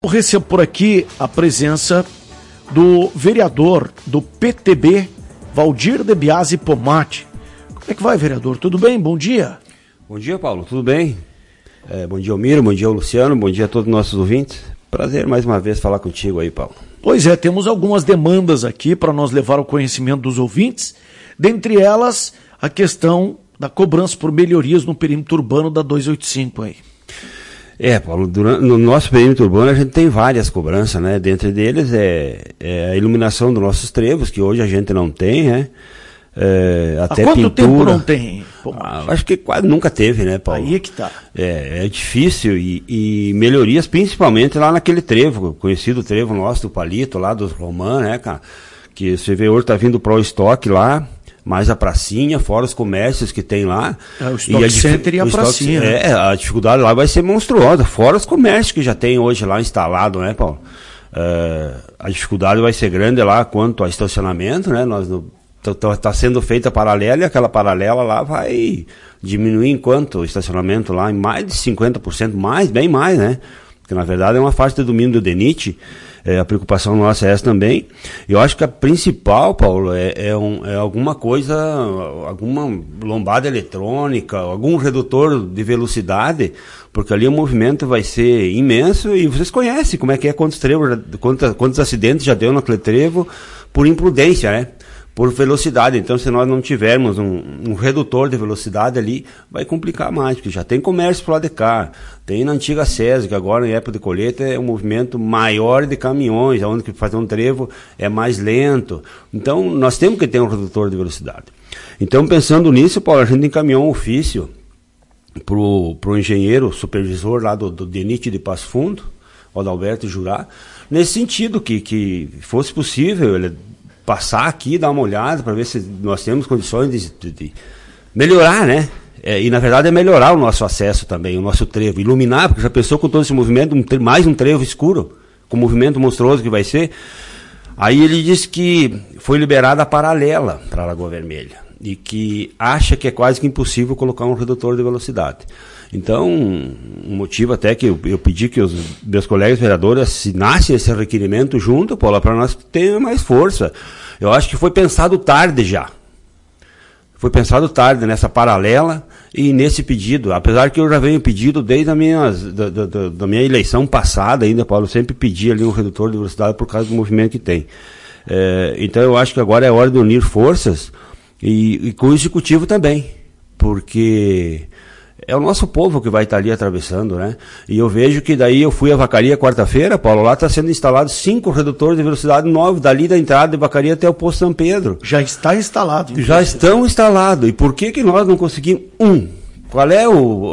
Eu recebo por aqui a presença do vereador do PTB, Valdir de Biasi Pomati. Como é que vai, vereador? Tudo bem? Bom dia. Bom dia, Paulo. Tudo bem? Bom dia, Almiro. Bom dia, Luciano. Bom dia a todos os nossos ouvintes. Prazer mais uma vez falar contigo aí, Paulo. Pois é, temos algumas demandas aqui para nós levar ao conhecimento dos ouvintes. Dentre elas, a questão da cobrança por melhorias no perímetro urbano da 285 aí. Paulo, no nosso perímetro urbano a gente tem várias cobranças, né? Dentre deles é a iluminação dos nossos trevos, que hoje a gente não tem, né? Até há quanto pintura. tempo não tem? Acho que quase nunca teve, né, Paulo? Aí é que tá. É difícil e melhorias principalmente lá naquele trevo, conhecido trevo nosso do Palito, lá dos Romãs, né, cara? Que você vê hoje tá vindo pro estoque lá, mais a pracinha, fora os comércios que tem lá. O Stock Center e a pracinha. A dificuldade lá vai ser monstruosa, fora os comércios que já tem hoje lá instalado, né, Paulo? A dificuldade vai ser grande lá quanto ao estacionamento, né? Está sendo feita paralela e aquela paralela lá vai diminuir enquanto o estacionamento lá em mais de 50%, bem mais, né? Porque na verdade é uma faixa de domínio do DENIT. A preocupação nossa é essa também. Eu acho que a principal, Paulo, é alguma coisa, alguma lombada eletrônica, algum redutor de velocidade, porque ali o movimento vai ser imenso e vocês conhecem como é que é, quantos acidentes já deu naquele trevo por imprudência, né? Por velocidade. Então, se nós não tivermos um redutor de velocidade ali, vai complicar mais, porque já tem comércio pro lado de cá, tem na antiga SESI, que agora em época de colheita é um movimento maior de caminhões, onde que fazer um trevo é mais lento. Então, nós temos que ter um redutor de velocidade. Então, pensando nisso, Paulo, a gente encaminhou um ofício pro engenheiro supervisor lá do DENIT de Passo Fundo, o Adalberto Jurá, nesse sentido que fosse possível ele passar aqui, dar uma olhada para ver se nós temos condições de melhorar, né? E na verdade é melhorar o nosso acesso também, o nosso trevo, iluminar, porque já pensou com todo esse movimento, mais um trevo escuro, com o movimento monstruoso que vai ser. Aí ele disse que foi liberada a paralela para a Lagoa Vermelha e que acha que é quase que impossível colocar um redutor de velocidade. Então, um motivo até que eu pedi que os meus colegas vereadores assinassem esse requerimento junto, Paulo, para nós ter mais força. Eu acho que foi pensado tarde já. Foi pensado tarde nessa paralela e nesse pedido. Apesar que eu já venho pedido desde da minha eleição passada ainda, Paulo, eu sempre pedi ali um redutor de velocidade por causa do movimento que tem. Então eu acho que agora é hora de unir forças e com o executivo também, porque é o nosso povo que vai estar ali atravessando, né? E eu vejo que daí eu fui a Vacaria quarta-feira, Paulo, lá está sendo instalado 5 redutores de velocidade novos, dali da entrada de Vacaria até o posto São Pedro. Já está instalado. Já estão instalados. E por que nós não conseguimos Qual é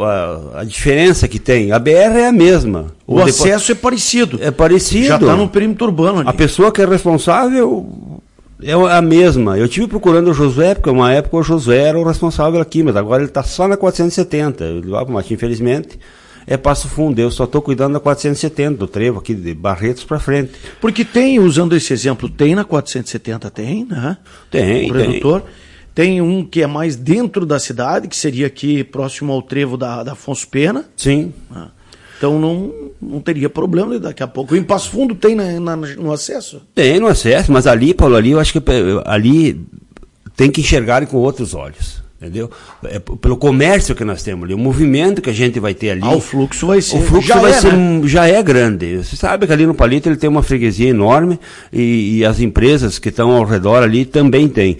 a diferença que tem? A BR é a mesma. O acesso é parecido. É parecido. Já está no perímetro urbano ali. A pessoa que é responsável é a mesma. Eu estive procurando o Josué, porque uma época o Josué era o responsável aqui, mas agora ele está só na 470. Mas infelizmente é Passo Fundo. Eu só estou cuidando da 470, do trevo aqui de Barretos para frente. Porque tem, usando esse exemplo, tem na 470, tem, né? Tem, o redutor. Tem um que é mais dentro da cidade, que seria aqui próximo ao trevo da Afonso Pena. Sim. Então não teria problema daqui a pouco. Em Passo Fundo tem no acesso? Tem no acesso, mas ali, Paulo, eu acho que ali tem que enxergar com outros olhos, entendeu? Pelo comércio que nós temos ali, o movimento que a gente vai ter ali. O fluxo vai ser. O fluxo já é grande. Você sabe que ali no Palito ele tem uma freguesia enorme e as empresas que estão ao redor ali também tem.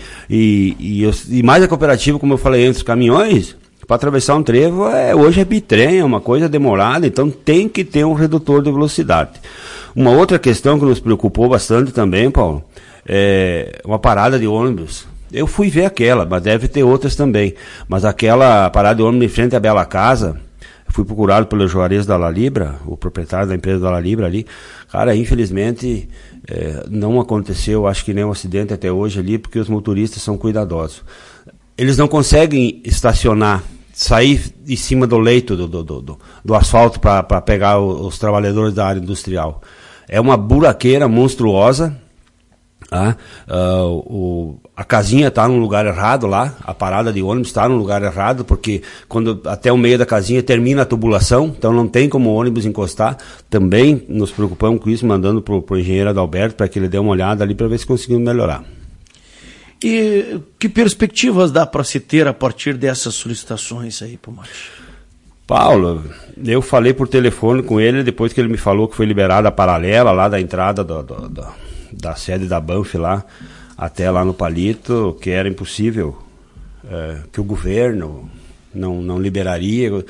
E mais a cooperativa, como eu falei antes, os caminhões, para atravessar um trevo, hoje é bitrem, é uma coisa demorada, então tem que ter um redutor de velocidade. Uma outra questão que nos preocupou bastante também, Paulo, é uma parada de ônibus. Eu fui ver aquela, mas deve ter outras também. Mas aquela parada de ônibus em frente à Bela Casa, fui procurado pelo Juarez da La Libra, o proprietário da empresa da La Libra ali. Cara, infelizmente não aconteceu, acho que nenhum acidente até hoje ali, porque os motoristas são cuidadosos. Eles não conseguem estacionar, sair em cima do leito do asfalto para pegar os trabalhadores da área industrial. É uma buraqueira monstruosa. A casinha está no lugar errado lá, a parada de ônibus está no lugar errado, porque quando até o meio da casinha termina a tubulação, então não tem como o ônibus encostar. Também nos preocupamos com isso, mandando para o engenheiro Adalberto para que ele dê uma olhada ali para ver se conseguimos melhorar. E que perspectivas dá para se ter a partir dessas solicitações aí, Pomate? Paulo, eu falei por telefone com ele depois que ele me falou que foi liberada a paralela lá da entrada da sede da Banff lá até lá no Palito, que era impossível, que o governo não liberaria.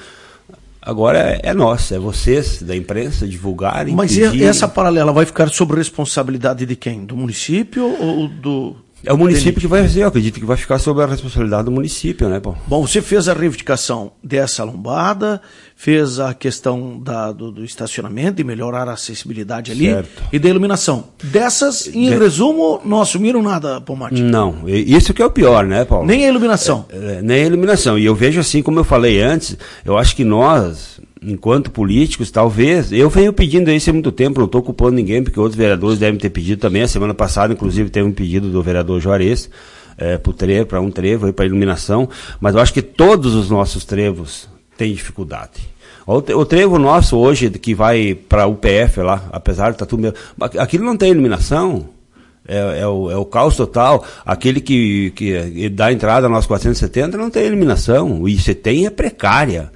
Agora é nossa, é vocês da imprensa divulgarem. Mas pedirem. Essa paralela vai ficar sob responsabilidade de quem? Do município ou do... É o município que vai fazer, eu acredito que vai ficar sob a responsabilidade do município, né, Paulo? Bom, você fez a reivindicação dessa lombada, fez a questão do estacionamento, de melhorar a acessibilidade ali, certo, e da iluminação. Dessas, em resumo, não assumiram nada, Pomate? Não, isso que é o pior, né, Paulo? Nem a iluminação? Nem a iluminação. E eu vejo assim, como eu falei antes, eu acho que nós, enquanto políticos, talvez, eu venho pedindo isso há muito tempo, não estou culpando ninguém, porque outros vereadores devem ter pedido também. A semana passada, inclusive, teve um pedido do vereador Juarez, para um trevo, para iluminação, mas eu acho que todos os nossos trevos têm dificuldade. O trevo nosso hoje, que vai para o UPF lá, apesar de estar tudo... Aquilo não tem iluminação, é o caos total. Aquele que dá entrada a nós 470 não tem iluminação, e se tem é precária.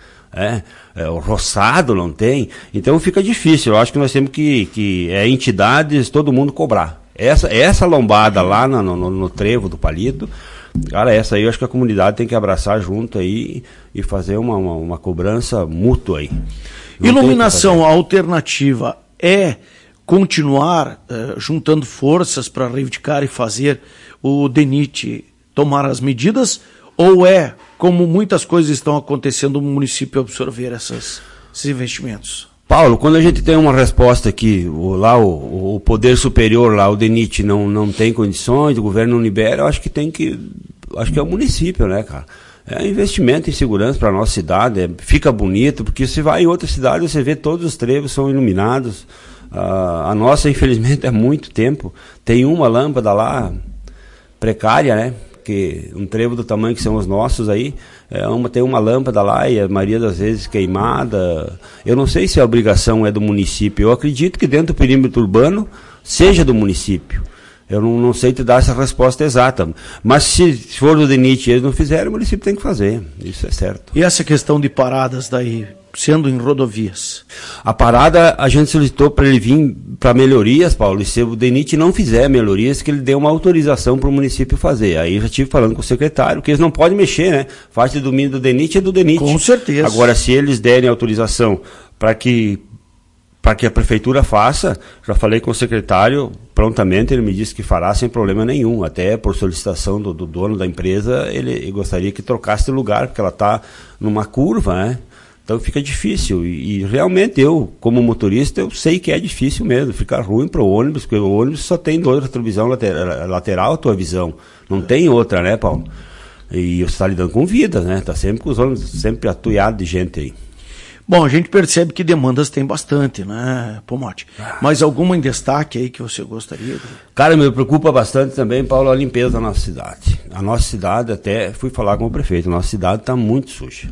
O roçado não tem, então fica difícil. Eu acho que nós temos que entidades, todo mundo cobrar. Essa lombada lá no trevo do Palito, cara, essa aí eu acho que a comunidade tem que abraçar junto aí e fazer uma cobrança mútua aí. Iluminação alternativa é continuar juntando forças para reivindicar e fazer o DENIT tomar as medidas, ou como muitas coisas estão acontecendo, o município absorver esses investimentos? Paulo, quando a gente tem uma resposta que o poder superior lá, o DENIT, não tem condições, o governo não libera, eu acho que é o município, né, cara? É investimento em segurança para a nossa cidade, fica bonito, porque você vai em outra cidade, você vê todos os trevos são iluminados. A nossa, infelizmente, há muito tempo tem uma lâmpada lá, precária, né? Que um trevo do tamanho que são os nossos aí, tem uma lâmpada lá e a maioria das vezes queimada. Eu não sei se a obrigação é do município, eu acredito que dentro do perímetro urbano seja do município. Eu não sei te dar essa resposta exata, mas se for do DENIT e eles não fizerem, o município tem que fazer, isso é certo. E essa questão de paradas daí, sendo em rodovias? A parada a gente solicitou para ele vir para melhorias, Paulo, e se o DENIT não fizer melhorias, que ele dê uma autorização para o município fazer. Aí eu já estive falando com o secretário, que eles não podem mexer, né? Faz de domínio do DENIT é do DENIT. Com certeza. Agora, se eles derem autorização para que a prefeitura faça, já falei com o secretário, prontamente ele me disse que fará sem problema nenhum, até por solicitação do dono da empresa, ele gostaria que trocasse de lugar, porque ela está numa curva, né? Então fica difícil, e realmente eu, como motorista, eu sei que é difícil mesmo, fica ruim para o ônibus, porque o ônibus só tem dois retrovisão lateral a tua visão, não tem outra, né, Paulo? E você está lidando com vidas, né? Está sempre com os ônibus, sempre atuado de gente aí. Bom, a gente percebe que demandas tem bastante, né, Pomate? Mas alguma em destaque aí que você gostaria de... Cara, me preocupa bastante também, Paulo, a limpeza da nossa cidade. A nossa cidade, até fui falar com o prefeito, a nossa cidade está muito suja.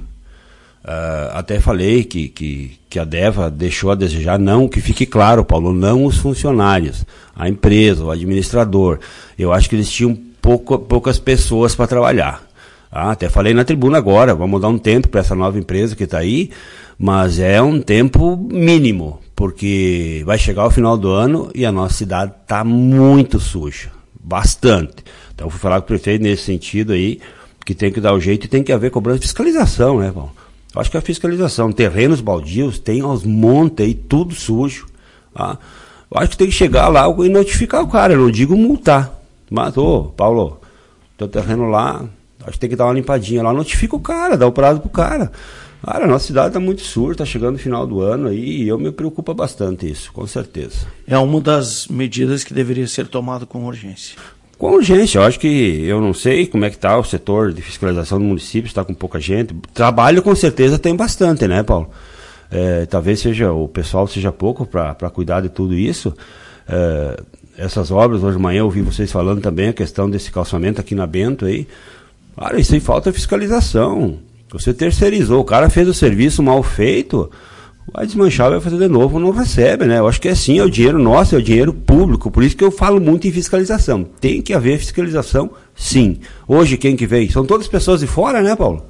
Até falei que a DEVA deixou a desejar, não, que fique claro, Paulo, não os funcionários, a empresa, o administrador. Eu acho que eles tinham poucas pessoas para trabalhar. Até falei na tribuna agora, vamos dar um tempo para essa nova empresa que está aí, mas é um tempo mínimo, porque vai chegar o final do ano e a nossa cidade está muito suja, bastante. Então fui falar com o prefeito nesse sentido aí, que tem que dar o jeito e tem que haver cobrança de fiscalização, né, Paulo? Eu acho que a fiscalização, terrenos baldios, tem aos montes aí, tudo sujo. Tá? Eu acho que tem que chegar lá e notificar o cara, eu não digo multar. Mas, Paulo, teu terreno lá, acho que tem que dar uma limpadinha lá, notifica o cara, dá o prazo pro cara. Cara, a nossa cidade está muito suja, está chegando o final do ano aí, e eu me preocupa bastante isso, com certeza. É uma das medidas que deveria ser tomada com urgência. Com urgência, eu acho que, eu não sei como é que está o setor de fiscalização do município, está com pouca gente. Trabalho com certeza tem bastante, né, Paulo? Talvez o pessoal seja pouco para cuidar de tudo isso. essas obras, hoje de manhã eu ouvi vocês falando também a questão desse calçamento aqui na Bento aí. Cara, isso aí falta fiscalização. Você terceirizou, o cara fez o serviço mal feito, vai desmanchar, vai fazer de novo, não recebe, né? Eu acho que assim, é o dinheiro nosso, é o dinheiro público, por isso que eu falo muito em fiscalização. Tem que haver fiscalização, sim. Hoje quem que vem? São todas pessoas de fora, né, Paulo?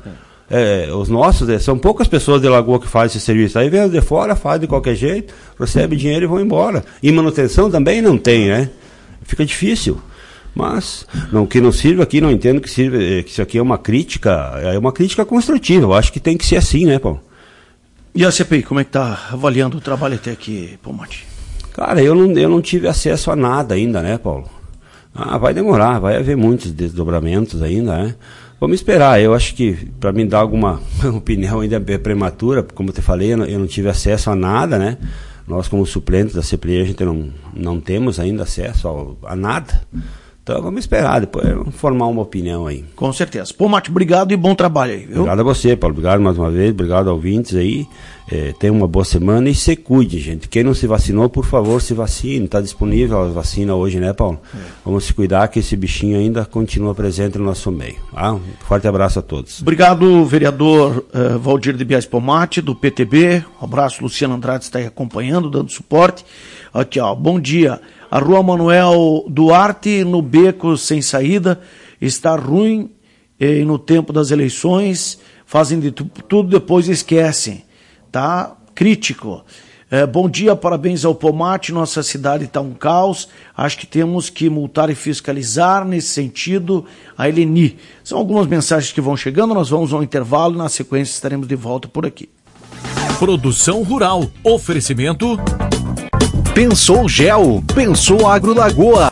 Os nossos, são poucas pessoas de Lagoa que fazem esse serviço. Aí vem os de fora, faz de qualquer jeito, recebe dinheiro e vão embora. E manutenção também não tem, né? Fica difícil. Mas, que não sirva aqui, não entendo que isso aqui é uma crítica construtiva. Eu acho que tem que ser assim, né, Paulo? E a CPI, como é que está avaliando o trabalho até aqui, Pomate? Cara, eu não tive acesso a nada ainda, né, Paulo? Vai demorar, vai haver muitos desdobramentos ainda, né? Vamos esperar. Eu acho que, para mim dar alguma opinião ainda é prematura, como eu te falei, eu não tive acesso a nada, né? Nós, como suplentes da CPI, a gente não temos ainda acesso a nada. Então, vamos esperar, depois vamos formar uma opinião aí. Com certeza. Pomate, obrigado e bom trabalho aí, viu? Obrigado a você, Paulo. Obrigado mais uma vez, obrigado aos ouvintes aí. Tenha uma boa semana e se cuide, gente. Quem não se vacinou, por favor, se vacine. Está disponível a vacina hoje, né, Paulo? Vamos se cuidar que esse bichinho ainda continua presente no nosso meio. Um forte abraço a todos. Obrigado, vereador Valdir de Bias Pomate, do PTB. Um abraço, Luciano Andrade está aí acompanhando, dando suporte. Aqui, ó, bom dia. A rua Manuel Duarte, no beco sem saída, está ruim no tempo das eleições, fazem de tudo, depois esquecem. Tá crítico. Bom dia, parabéns ao Pomate, nossa cidade está um caos, acho que temos que multar e fiscalizar nesse sentido a Eleni. São algumas mensagens que vão chegando, nós vamos ao intervalo, na sequência estaremos de volta por aqui. Produção Rural, oferecimento... Pensou Gel, pensou Agro Lagoa.